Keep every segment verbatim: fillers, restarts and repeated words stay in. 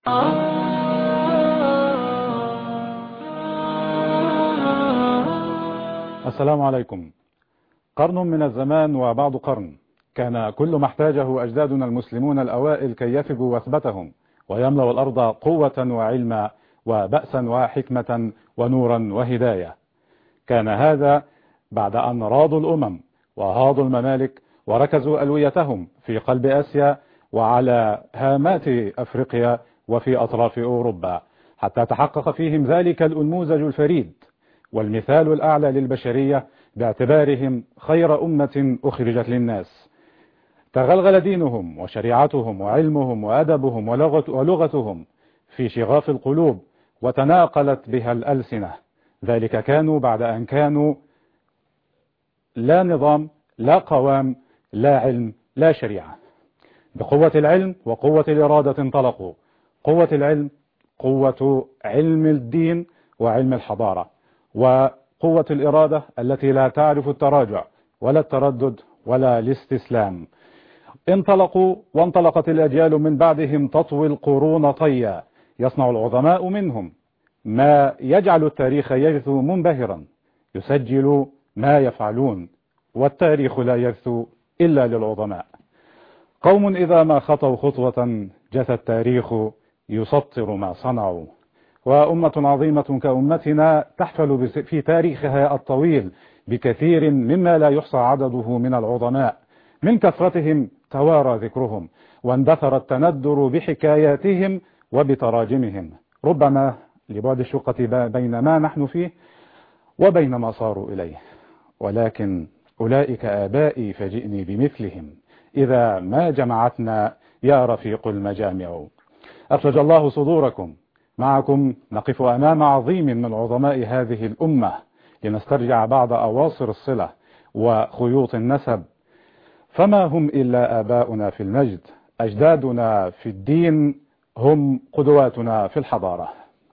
السلام عليكم. قرن من الزمان وبعد قرن كان كل ما احتاجه أجدادنا المسلمون الأوائل كي يفقوا وثبتهم ويملأوا الأرض قوة وعلما وبأسا وحكمة ونورا وهداية. كان هذا بعد أن راضوا الأمم وهاضوا الممالك وركزوا ألويتهم في قلب آسيا وعلى هامات أفريقيا وفي أطراف أوروبا، حتى تحقق فيهم ذلك الأنموذج الفريد والمثال الأعلى للبشرية باعتبارهم خير أمة أخرجت للناس. تغلغل دينهم وشريعتهم وعلمهم وأدبهم ولغتهم في شغاف القلوب وتناقلت بها الألسنة. ذلك كانوا بعد أن كانوا لا نظام لا قوام لا علم لا شريعة. بقوة العلم وقوة الإرادة انطلقوا. قوة العلم قوة علم الدين وعلم الحضارة، وقوة الإرادة التي لا تعرف التراجع ولا التردد ولا الاستسلام. انطلقوا وانطلقت الأجيال من بعدهم تطوي القرون طيا، يصنع العظماء منهم ما يجعل التاريخ يجثو منبهرا، يسجل ما يفعلون، والتاريخ لا يجثو إلا للعظماء. قوم إذا ما خطوا خطوة جثى التاريخ يسطر ما صنعوا. وأمة عظيمة كأمتنا تحفل في تاريخها الطويل بكثير مما لا يحصى عدده من العظماء، من كثرتهم توارى ذكرهم واندثر التندر بحكاياتهم وبتراجمهم، ربما لبعد الشقة بين ما نحن فيه وبين ما صاروا إليه. ولكن أولئك آبائي فجئني بمثلهم إذا ما جمعتنا يا رفيق المجامع. أفرج الله صدوركم. معكم نقف أمام عظيم من عظماء هذه الأمة لنسترجع بعض أواصر الصلة وخيوط النسب، فما هم إلا آباؤنا في المجد، أجدادنا في الدين، هم قدواتنا في الحضارة.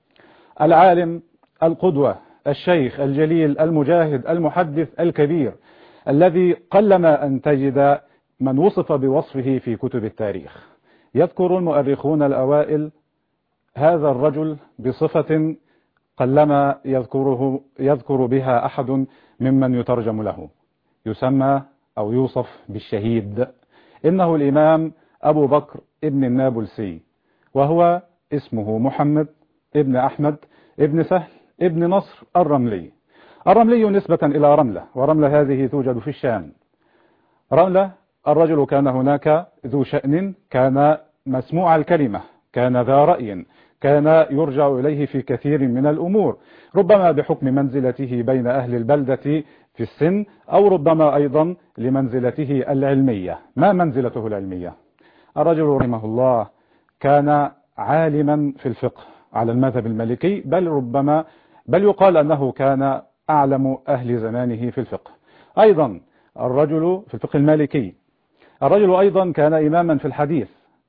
العالم القدوة الشيخ الجليل المجاهد المحدث الكبير الذي قلما أن تجد من وصف بوصفه في كتب التاريخ. يذكر المؤرخون الأوائل هذا الرجل بصفة قلما يذكره يذكر بها أحد ممن يترجم له، يسمى أو يوصف بالشهيد. إنه الإمام أبو بكر ابن النابلسي، وهو اسمه محمد ابن أحمد ابن سهل ابن نصر الرملي. الرملي نسبة إلى رملة، ورملة هذه توجد في الشام. رملة الرجل كان هناك ذو شأن، كان مسموع الكلمة، كان ذا رأي، كان يرجع إليه في كثير من الأمور، ربما بحكم منزلته بين أهل البلدة في السن، أو ربما أيضا لمنزلته العلمية. ما منزلته العلمية؟ الرجل رحمه الله كان عالما في الفقه على المذهب المالكي، بل ربما بل يقال أنه كان أعلم أهل زمانه في الفقه. أيضا الرجل في الفقه المالكي، الرجل أيضا كان إماما في الحديث،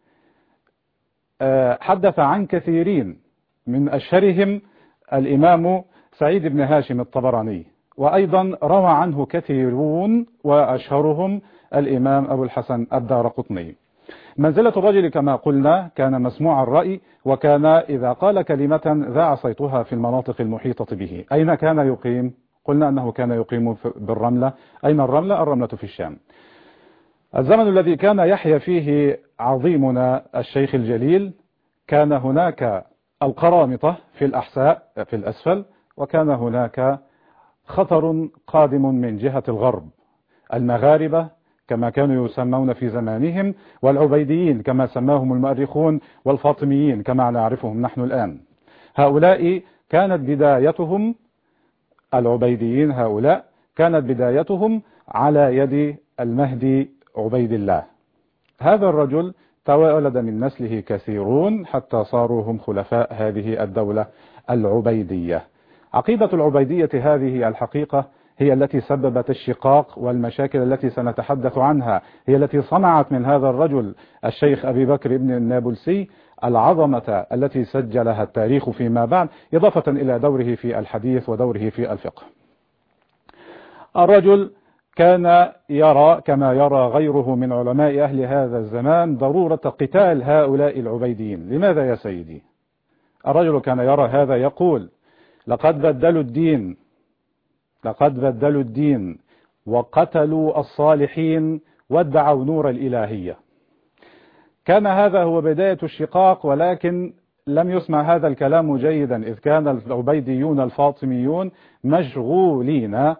حدث عن كثيرين، من أشهرهم الإمام سعيد بن هاشم الطبراني، وأيضا روى عنه كثيرون وأشهرهم الإمام أبو الحسن الدارقطني. منزلة الرجل كما قلنا كان مسموع الرأي، وكان إذا قال كلمة ذاع صيتها في المناطق المحيطة به. أين كان يقيم؟ قلنا أنه كان يقيم بالرملة. أين الرملة؟ الرملة في الشام. الزمن الذي كان يحيا فيه عظيمنا الشيخ الجليل كان هناك القرامطة في الأحساء في الأسفل، وكان هناك خطر قادم من جهة الغرب، المغاربة كما كانوا يسمون في زمانهم، والعبيديين كما سماهم المؤرخون، والفاطميين كما نعرفهم نحن الآن. هؤلاء كانت بدايتهم، العبيديين هؤلاء كانت بدايتهم على يد المهدي عبيد الله. هذا الرجل تولد من نسله كثيرون حتى صاروا هم خلفاء هذه الدولة العبيدية. عقيدة العبيدية هذه الحقيقة هي التي سببت الشقاق والمشاكل التي سنتحدث عنها، هي التي صنعت من هذا الرجل الشيخ أبي بكر ابن النابلسي العظمة التي سجلها التاريخ فيما بعد، إضافة إلى دوره في الحديث ودوره في الفقه. الرجل كان يرى كما يرى غيره من علماء أهل هذا الزمان ضرورة قتال هؤلاء العبيديين. لماذا يا سيدي؟ الرجل كان يرى هذا، يقول لقد بدلوا الدين لقد بدلوا الدين وقتلوا الصالحين وادعوا نور الإلهية. كان هذا هو بداية الشقاق، ولكن لم يسمع هذا الكلام جيدا، إذ كان العبيديون الفاطميون مشغولين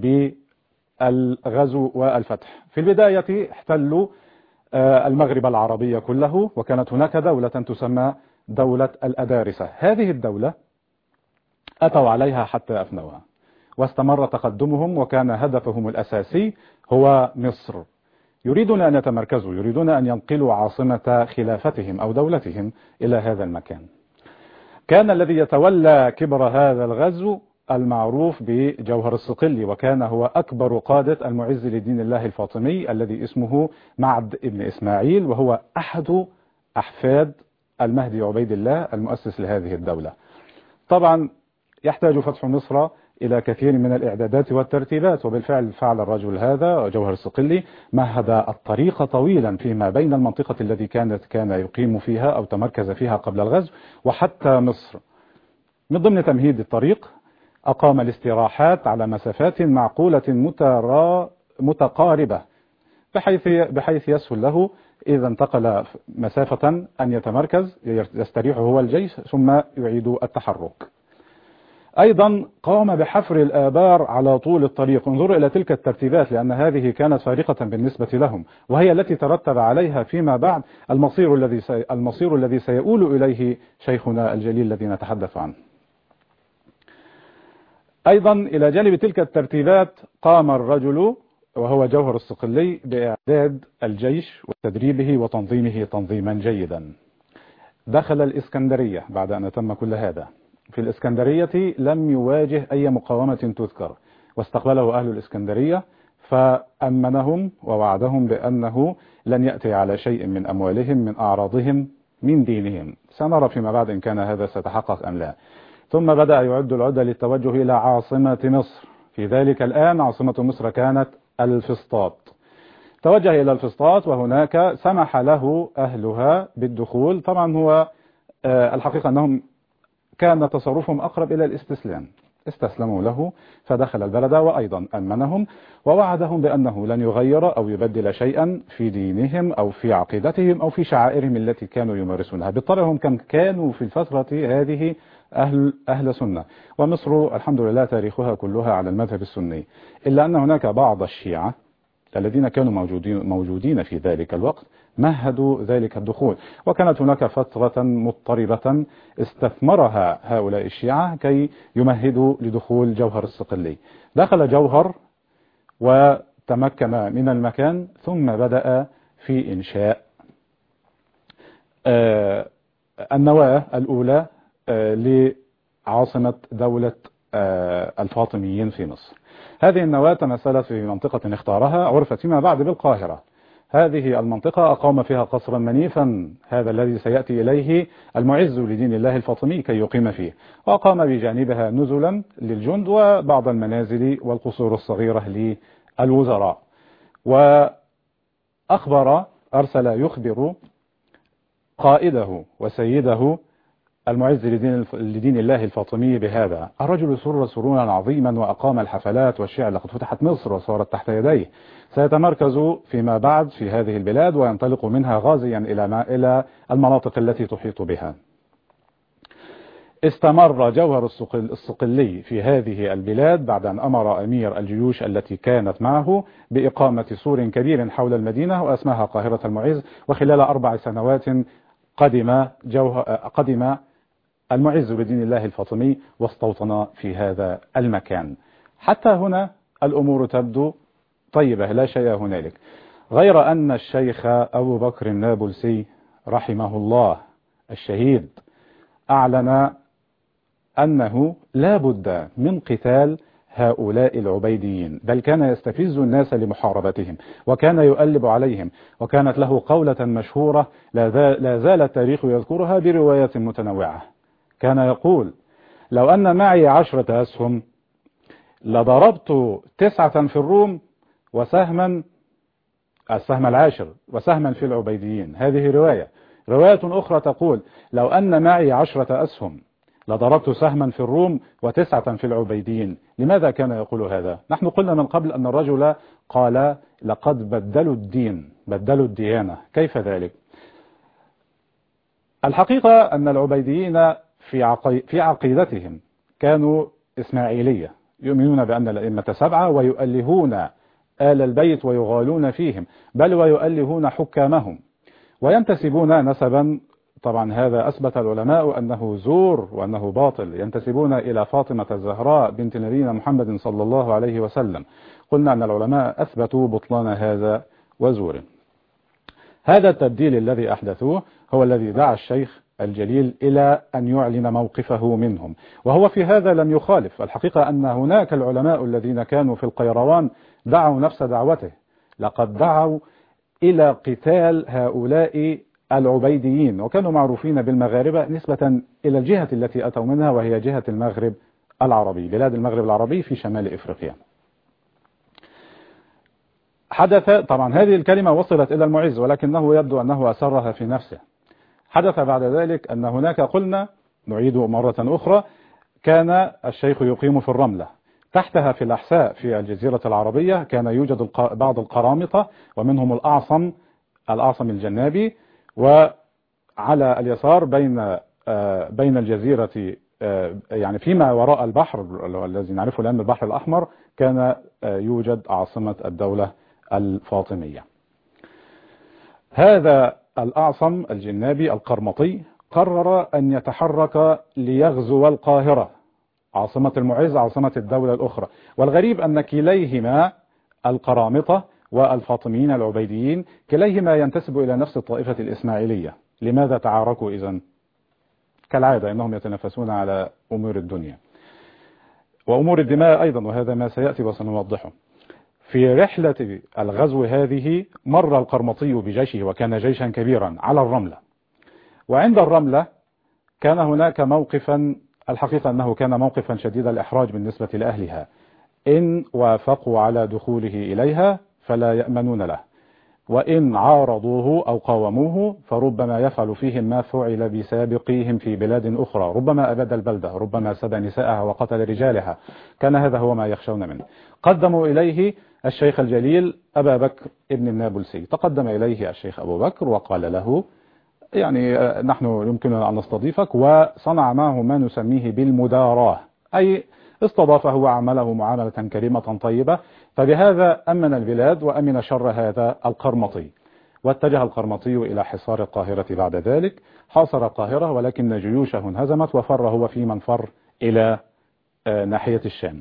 بالغزو والفتح. في البداية احتلوا المغرب العربي كله، وكانت هناك دولة تسمى دولة الأدارسة. هذه الدولة أتوا عليها حتى أفنوها، واستمر تقدمهم، وكان هدفهم الأساسي هو مصر. يريدون أن يتمركزوا، يريدون أن ينقلوا عاصمة خلافتهم أو دولتهم إلى هذا المكان. كان الذي يتولى كبر هذا الغزو المعروف بجوهر الصقلي، وكان هو أكبر قادة المعز لدين الله الفاطمي الذي اسمه معد ابن إسماعيل، وهو أحد أحفاد المهدي عبيد الله المؤسس لهذه الدولة. طبعا يحتاج فتح مصر إلى كثير من الإعدادات والترتيبات، وبالفعل فعل الرجل هذا جوهر الصقلي، مهد الطريق طويلا فيما بين المنطقة التي كانت كان يقيم فيها أو تمركز فيها قبل الغزو وحتى مصر. من ضمن تمهيد الطريق أقام الاستراحات على مسافات معقولة مترا متقاربة، بحيث بحيث يسهل له إذا انتقل مسافة أن يتمركز يستريح هو الجيش ثم يعيد التحرك. أيضا قام بحفر الآبار على طول الطريق. انظروا إلى تلك الترتيبات، لأن هذه كانت فارقة بالنسبة لهم، وهي التي ترتب عليها فيما بعد المصير الذي سي... المصير الذي سيؤول إليه شيخنا الجليل الذي نتحدث عنه. أيضا إلى جانب تلك الترتيبات قام الرجل وهو جوهر الصقلي بإعداد الجيش وتدريبه وتنظيمه تنظيما جيدا. دخل الإسكندرية بعد أن تم كل هذا. في الإسكندرية لم يواجه أي مقاومة تذكر، واستقبله أهل الإسكندرية فأمنهم ووعدهم بأنه لن يأتي على شيء من أموالهم، من أعراضهم، من دينهم. سنرى فيما بعد إن كان هذا سيتحقق أم لا. ثم بدأ يعد العدة للتوجه إلى عاصمة مصر. في ذلك الآن عاصمة مصر كانت الفسطاط. توجه إلى الفسطاط، وهناك سمح له أهلها بالدخول. طبعا هو الحقيقة أنهم كان تصرفهم أقرب إلى الاستسلام، استسلموا له فدخل البلد، وأيضا أمنهم ووعدهم بأنه لن يغير أو يبدل شيئا في دينهم أو في عقيدتهم أو في شعائرهم التي كانوا يمارسونها. بالطبع هم كانوا في الفترة هذه أهل, أهل سنة، ومصر الحمد لله تاريخها كلها على المذهب السني، إلا أن هناك بعض الشيعة الذين كانوا موجودين, موجودين في ذلك الوقت مهدوا ذلك الدخول، وكانت هناك فترة مضطربة استثمرها هؤلاء الشيعة كي يمهدوا لدخول جوهر الصقلي. دخل جوهر وتمكن من المكان، ثم بدأ في إنشاء النواة الأولى لعاصمة دولة الفاطميين في مصر. هذه النواة تمثلت في منطقة اختارها، عرفت فيما بعد بالقاهرة. هذه المنطقة أقام فيها قصرا منيفا، هذا الذي سيأتي إليه المعز لدين الله الفاطمي كي يقيم فيه، وأقام بجانبها نزلا للجند وبعض المنازل والقصور الصغيرة للوزراء. وأخبر أرسل يخبر قائده وسيده المعز لدين, لدين الله الفاطمي بهذا. الرجل سر سرونا عظيما وأقام الحفلات والشعر، لقد فتحت مصر وصارت تحت يديه. سيتمركز فيما بعد في هذه البلاد وينطلق منها غازيا إلى ما إلى المناطق التي تحيط بها. استمر جوهر الصقلي في هذه البلاد بعد أن أمر أمير الجيوش التي كانت معه بإقامة سور كبير حول المدينة وأسماها قاهرة المعز. وخلال أربع سنوات قدم جوهر قدم المعز بدين الله الفاطمي واستوطن في هذا المكان. حتى هنا الأمور تبدو طيبة، لا شيء هنالك، غير أن الشيخ أبو بكر النابلسي رحمه الله الشهيد أعلن أنه لا بد من قتال هؤلاء العبيديين، بل كان يستفز الناس لمحاربتهم وكان يؤلب عليهم، وكانت له قولة مشهورة لا زال التاريخ يذكرها برواية متنوعة. كان يقول: لو أن معي عشرة أسهم لضربت تسعة في الروم وسهما السهم العاشر وسهما في العبيديين. هذه رواية. رواية أخرى تقول لو أن معي عشرة أسهم لضربت سهما في الروم وتسعة في العبيديين. لماذا كان يقول هذا؟ نحن قلنا من قبل أن الرجل قال لقد بدلوا الدين، بدلوا الديانة. كيف ذلك؟ الحقيقة أن العبيديين في عقي... في عقيدتهم كانوا إسماعيلية، يؤمنون بأن الأئمة سبعة ويؤلهون آل البيت ويغالون فيهم، بل ويؤلهون حكامهم وينتسبون نسبا، طبعا هذا أثبت العلماء أنه زور وأنه باطل، ينتسبون إلى فاطمة الزهراء بنت نبينا محمد صلى الله عليه وسلم. قلنا أن العلماء أثبتوا بطلان هذا وزوره. هذا التبديل الذي أحدثوه هو الذي دعا الشيخ الجليل إلى أن يعلن موقفه منهم، وهو في هذا لم يخالف. الحقيقة أن هناك العلماء الذين كانوا في القيروان دعوا نفس دعوته، لقد دعوا إلى قتال هؤلاء العبيديين، وكانوا معروفين بالمغاربة نسبة إلى الجهة التي أتوا منها، وهي جهة المغرب العربي، بلاد المغرب العربي في شمال إفريقيا. حدث طبعا هذه الكلمة وصلت إلى المعز، ولكنه يبدو أنه أسرها في نفسه. حدث بعد ذلك أن هناك، قلنا نعيد مرة أخرى، كان الشيخ يقيم في الرملة، تحتها في الأحساء في الجزيرة العربية كان يوجد بعض القرامطة ومنهم الأعصم الأعصم الجنابي، وعلى اليسار بين بين الجزيرة يعني فيما وراء البحر الذي نعرفه الآن البحر الأحمر كان يوجد عاصمة الدولة الفاطمية. هذا الأعصم الجنابي القرمطي قرر أن يتحرك ليغزو القاهرة عاصمة المعز، عاصمة الدولة الأخرى. والغريب أن كليهما القرامطة والفاطميين العبيديين كليهما ينتسب إلى نفس الطائفة الإسماعيلية. لماذا تعاركوا إذن؟ كالعادة إنهم يتنافسون على أمور الدنيا وأمور الدماء أيضا، وهذا ما سيأتي وسنوضحه. في رحلة الغزو هذه مر القرمطي بجيشه، وكان جيشا كبيرا، على الرملة، وعند الرملة كان هناك موقفا، الحقيقة أنه كان موقفا شديد الإحراج بالنسبة لأهلها. إن وافقوا على دخوله إليها فلا يأمنون له، وإن عارضوه أو قاوموه فربما يفعل فيهم ما فعل بسابقيهم في بلاد أخرى، ربما أباد البلدة، ربما سبى نساءها وقتل رجالها. كان هذا هو ما يخشون منه. قدموا إليه الشيخ الجليل أبا بكر ابن النابلسي، تقدم إليه الشيخ أبو بكر وقال له يعني نحن يمكننا أن نستضيفك، وصنع معه ما نسميه بالمداراة، أي استضافه وعمله معاملة كريمة طيبة. فبهذا أمن البلاد وأمن شر هذا القرمطي، واتجه القرمطي إلى حصار القاهرة. بعد ذلك حاصر القاهرة، ولكن جيوشه انهزمت وفر هو في من فر إلى ناحية الشام.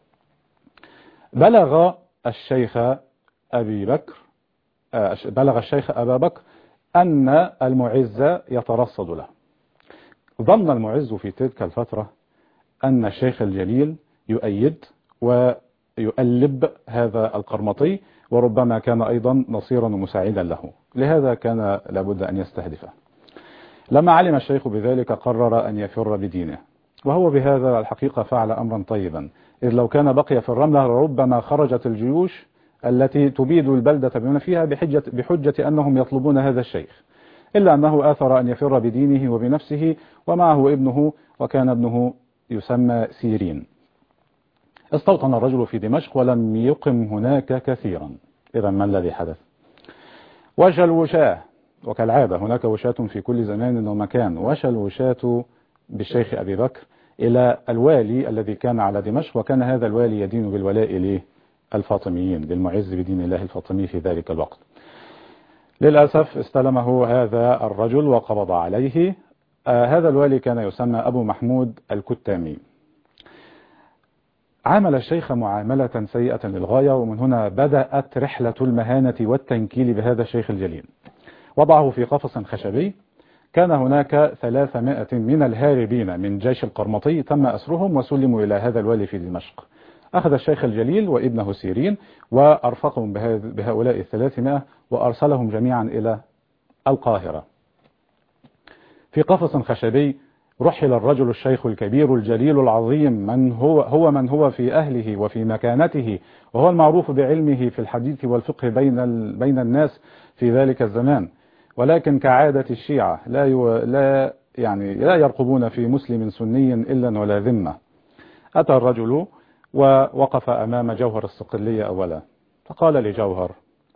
بلغ الشيخ أبي بكر بلغ الشيخ أبا بكر أن المعز يترصد له. ظن المعز في تلك الفترة أن الشيخ الجليل يؤيد ويؤلب هذا القرمطي، وربما كان أيضا نصيرا ومساعدا له، لهذا كان لابد أن يستهدفه. لما علم الشيخ بذلك قرر أن يفر بدينه، وهو بهذا الحقيقة فعل أمرا طيبا، إذ لو كان بقي في الرملة ربما خرجت الجيوش التي تبيد البلدة بما فيها بحجة, بحجة أنهم يطلبون هذا الشيخ، إلا أنه آثر أن يفر بدينه وبنفسه ومعه ابنه، وكان ابنه يسمى سيرين. استوطن الرجل في دمشق ولم يقم هناك كثيرا. إذا ما الذي حدث؟ وشى الوشاة، وكالعادة هناك وشاة في كل زمان ومكان. وشى الوشاة بالشيخ أبي بكر إلى الوالي الذي كان على دمشق، وكان هذا الوالي يدين بالولاء للفاطميين، للمعز بدين الله الفاطمي في ذلك الوقت. للأسف استلمه هذا الرجل وقبض عليه. آه هذا الوالي كان يسمى أبو محمود الكتامي. عامل الشيخ معاملة سيئة للغاية، ومن هنا بدأت رحلة المهانة والتنكيل بهذا الشيخ الجليل. وضعه في قفص خشبي. كان هناك ثلاثمائة من الهاربين من جيش القرمطي تم أسرهم وسلموا إلى هذا الوالي في دمشق. أخذ الشيخ الجليل وابنه سيرين وأرفقهم بهؤلاء الثلاثمائة وأرسلهم جميعا إلى القاهرة في قفص خشبي رحل الرجل الشيخ الكبير الجليل العظيم، من هو هو من هو في أهله وفي مكانته، وهو المعروف بعلمه في الحديث والفقه بين بين الناس في ذلك الزمان. ولكن كعادة الشيعة لا يو لا يعني لا يرقبون في مسلم سني إلا ولا ذمة. أتى الرجل ووقف أمام جوهر الصقلية أولا، فقال لجوهر: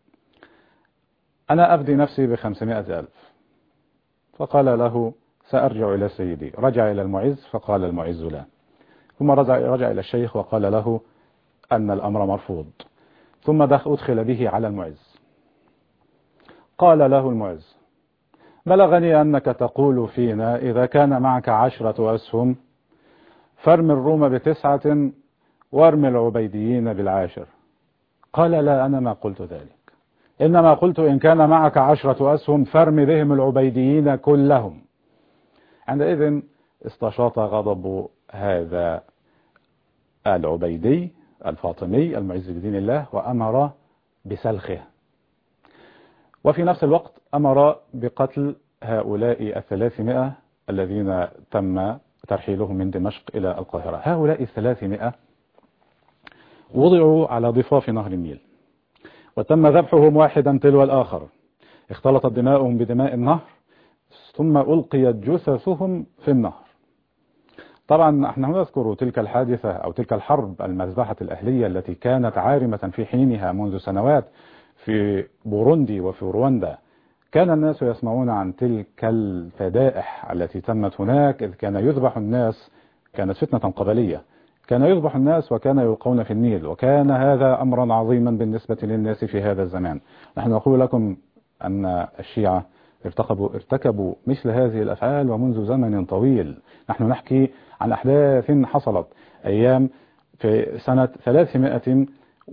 أنا أفدي نفسي بخمسمائة ألف. فقال له: سأرجع إلى سيدي. رجع إلى المعز فقال المعز لا. ثم رجع, رجع إلى الشيخ وقال له أن الأمر مرفوض. ثم أدخل به على المعز. قال له المعز: بلغني أنك تقول فينا إذا كان معك عشرة أسهم فارم الروم بتسعة وارم العبيديين بالعاشر. قال: لا، أنا ما قلت ذلك، إنما قلت إن كان معك عشرة أسهم فارم بهم العبيديين كلهم. عندئذ استشاط غضب هذا العبيدي الفاطمي المعز بدين الله وأمر بسلخه، وفي نفس الوقت أمر بقتل هؤلاء الثلاثمائة الذين تم ترحيلهم من دمشق إلى القاهرة. هؤلاء الثلاثمائة وضعوا على ضفاف نهر النيل وتم ذبحهم واحدا تلو الآخر، اختلطت دماؤهم بدماء النهر ثم ألقيت جثثهم في النهر. طبعا نحن نذكر تلك الحادثة أو تلك الحرب المذبحة الأهلية التي كانت عارمة في حينها منذ سنوات في بوروندي وفي رواندا. كان الناس يسمعون عن تلك الفدائح التي تمت هناك، إذ كان يذبح الناس، كانت فتنة قبلية، كان يذبح الناس وكان يلقون في النيل، وكان هذا أمرا عظيما بالنسبة للناس في هذا الزمان. نحن نقول لكم أن الشيعة ارتكبوا, ارتكبوا مثل هذه الأفعال ومنذ زمن طويل. نحن نحكي عن أحداث حصلت أيام في سنة ثلاثمائة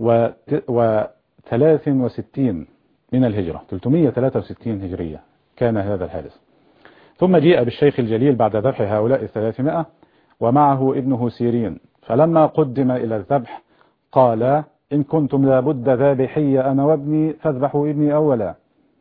وثلاث وستين من الهجرة، ثلاثمائة وثلاثة وستين هجرية كان هذا الحادث. ثم جيء بالشيخ الجليل بعد ذبح هؤلاء الثلاثمائة ومعه ابنه سيرين، فلما قدم إلى الذبح قال: إن كنتم لابد ذابحي أنا وابني فاذبحوا ابني أولا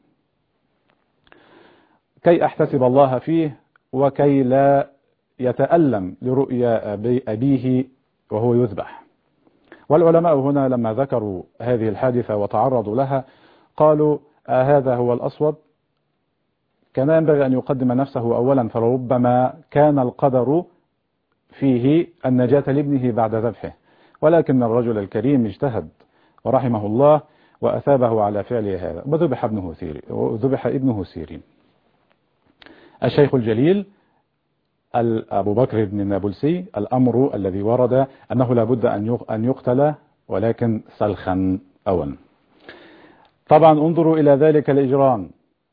كي أحتسب الله فيه وكي لا يتألم لرؤيا أبيه وهو يذبح. والعلماء هنا لما ذكروا هذه الحادثة وتعرضوا لها قالوا: هذا هو الأصوب، كان ينبغي أن يقدم نفسه أولا، فربما كان القدر فيه النجاة لابنه بعد ذبحه، ولكن الرجل الكريم اجتهد ورحمه الله وأثابه على فعله هذا، وذبح ابنه سيرين وذبح ابنه سيرين. الشيخ الجليل أبو بكر بن النابلسي، الأمر الذي ورد أنه لابد أن يقتل، ولكن سلخا أولا. طبعا انظروا إلى ذلك الإجرام،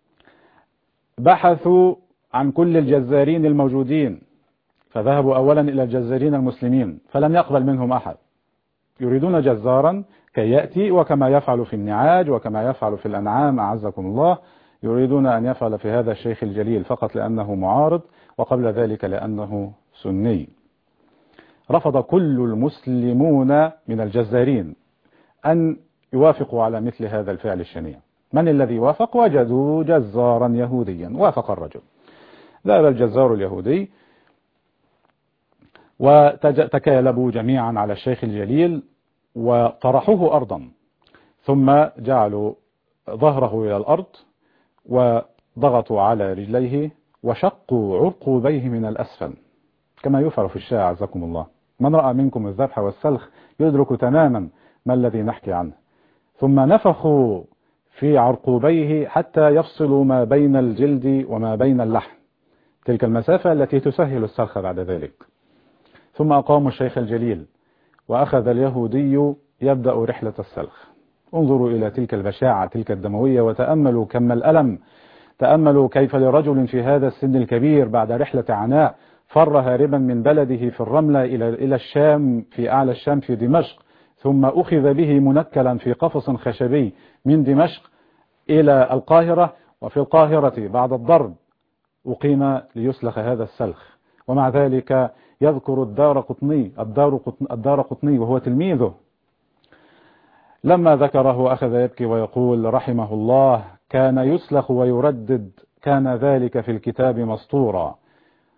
بحثوا عن كل الجزارين الموجودين، فذهبوا أولا إلى الجزارين المسلمين فلم يقبل منهم أحد، يريدون جزارا كي يأتي، وكما يفعل في النعاج وكما يفعل في الأنعام أعزكم الله، يريدون أن يفعل في هذا الشيخ الجليل فقط لأنه معارض، وقبل ذلك لأنه سني. رفض كل المسلمون من الجزارين أن يوافقوا على مثل هذا الفعل الشنيع. من الذي وافق؟ وجدوا جزارا يهوديا، وافق الرجل. ذهب الجزار اليهودي وتكالبوا جميعا على الشيخ الجليل وطرحوه أرضا، ثم جعلوا ظهره إلى الأرض وضغطوا على رجليه وشقوا عرقوبيه من الأسفل كما يفعل في الشارع عزكم الله. من رأى منكم الذبح والسلخ يدرك تماما ما الذي نحكي عنه. ثم نفخوا في عرقوبيه حتى يفصلوا ما بين الجلد وما بين اللحم، تلك المسافة التي تسهل السلخ بعد ذلك. ثم أقاموا الشيخ الجليل وأخذ اليهودي يبدأ رحلة السلخ. انظروا إلى تلك البشاعة، تلك الدموية، وتأملوا كم الألم. تأملوا كيف لرجل في هذا السن الكبير بعد رحلة عناء فر هاربا من بلده في الرملة إلى إلى الشام، في أعلى الشام في دمشق، ثم أخذ به منكلا في قفص خشبي من دمشق إلى القاهرة، وفي القاهرة بعد الضرب أقيم ليسلخ هذا السلخ. ومع ذلك يذكر الدار قطني الدار قطني, الدار قطني وهو تلميذه، لما ذكره أخذ يبكي ويقول رحمه الله: كان يسلخ ويردد، كان ذلك في الكتاب مسطورا.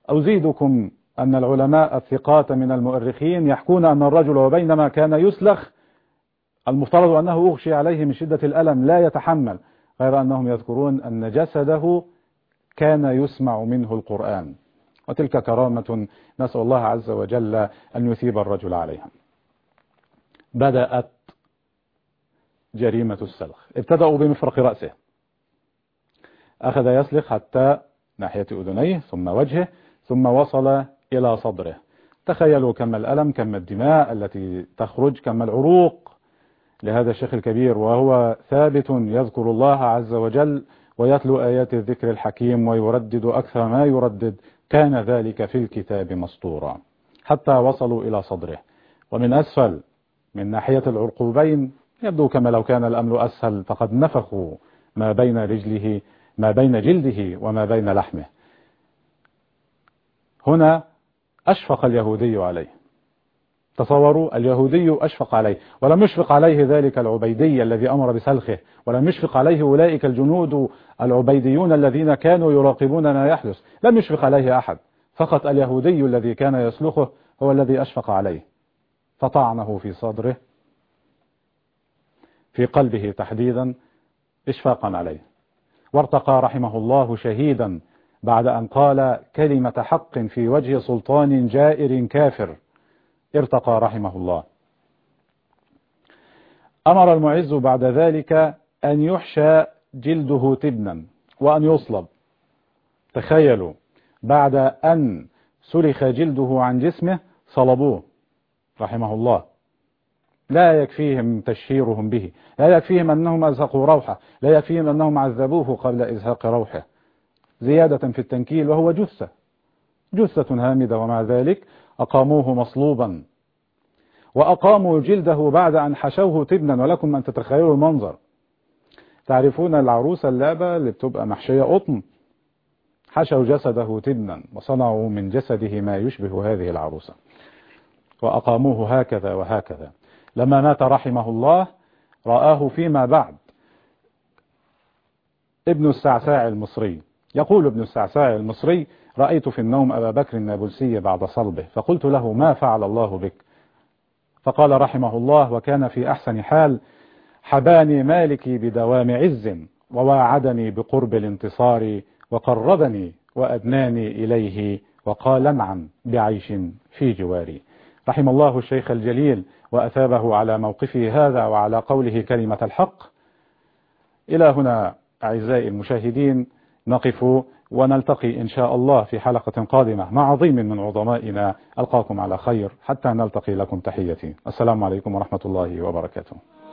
أزيدكم أن العلماء الثقات من المؤرخين يحكون أن الرجل وبينما كان يسلخ المفترض أنه أغشي عليه من شدة الألم لا يتحمل، غير أنهم يذكرون أن جسده كان يسمع منه القرآن، وتلك كرامة نسأل الله عز وجل أن يثيب الرجل عليها. بدأت جريمة السلخ. ابتدأوا بمفرق رأسه، أخذ يسلخ حتى ناحية أذنيه ثم وجهه ثم وصل إلى صدره. تخيلوا كم الألم، كم الدماء التي تخرج، كم العروق لهذا الشيخ الكبير وهو ثابت يذكر الله عز وجل ويتلو آيات الذكر الحكيم ويردد أكثر ما يردد، كان ذلك في الكتاب مسطورا، حتى وصلوا إلى صدره. ومن أسفل من ناحية العرقوبين يبدو كما لو كان الأمل أسهل، فقد نفخوا ما بين رجله ما بين جلده وما بين لحمه. هنا أشفق اليهودي عليه. تصوروا، اليهودي أشفق عليه، ولم يشفق عليه ذلك العبيدي الذي أمر بسلخه، ولم يشفق عليه أولئك الجنود العبيديون الذين كانوا يراقبون ما يحدث، لم يشفق عليه أحد، فقط اليهودي الذي كان يسلخه هو الذي أشفق عليه، فطعنه في صدره في قلبه تحديدا إشفاقا عليه، وارتقى رحمه الله شهيدا بعد أن قال كلمة حق في وجه سلطان جائر كافر، ارتقى رحمه الله. أمر المعز بعد ذلك أن يحشى جلده تبنا وأن يصلب. تخيلوا، بعد أن سلخ جلده عن جسمه صلبوه رحمه الله. لا يكفيهم تشهيرهم به، لا يكفيهم أنهم أزهقوا روحه، لا يكفيهم أنهم عذبوه قبل إزهاق روحه، زيادة في التنكيل وهو جثة جثة هامدة، ومع ذلك أقاموه مصلوبا، وأقاموا جلده بعد أن حشوه تبنا. ولكم أن تتخيلوا المنظر، تعرفون العروسة اللعبة اللي بتبقى محشية قطن، حشوا جسده تبنا وصنعوا من جسده ما يشبه هذه العروسة، وأقاموه هكذا وهكذا. لما مات رحمه الله رآه فيما بعد ابن السعساع المصري، يقول ابن السعساع المصري: رأيت في النوم أبا بكر النابلسي بعد صلبه، فقلت له: ما فعل الله بك؟ فقال رحمه الله وكان في أحسن حال: حباني مالكي بدوام عز، وواعدني بقرب الانتصار، وقربني وأدناني إليه، وقال: نعم بعيش في جواري. رحم الله الشيخ الجليل وأثابه على موقفه هذا وعلى قوله كلمة الحق. إلى هنا أعزائي المشاهدين نقف، ونلتقي إن شاء الله في حلقة قادمة مع عظيم من عظمائنا. ألقاكم على خير حتى نلتقي، لكم تحيتي، السلام عليكم ورحمة الله وبركاته.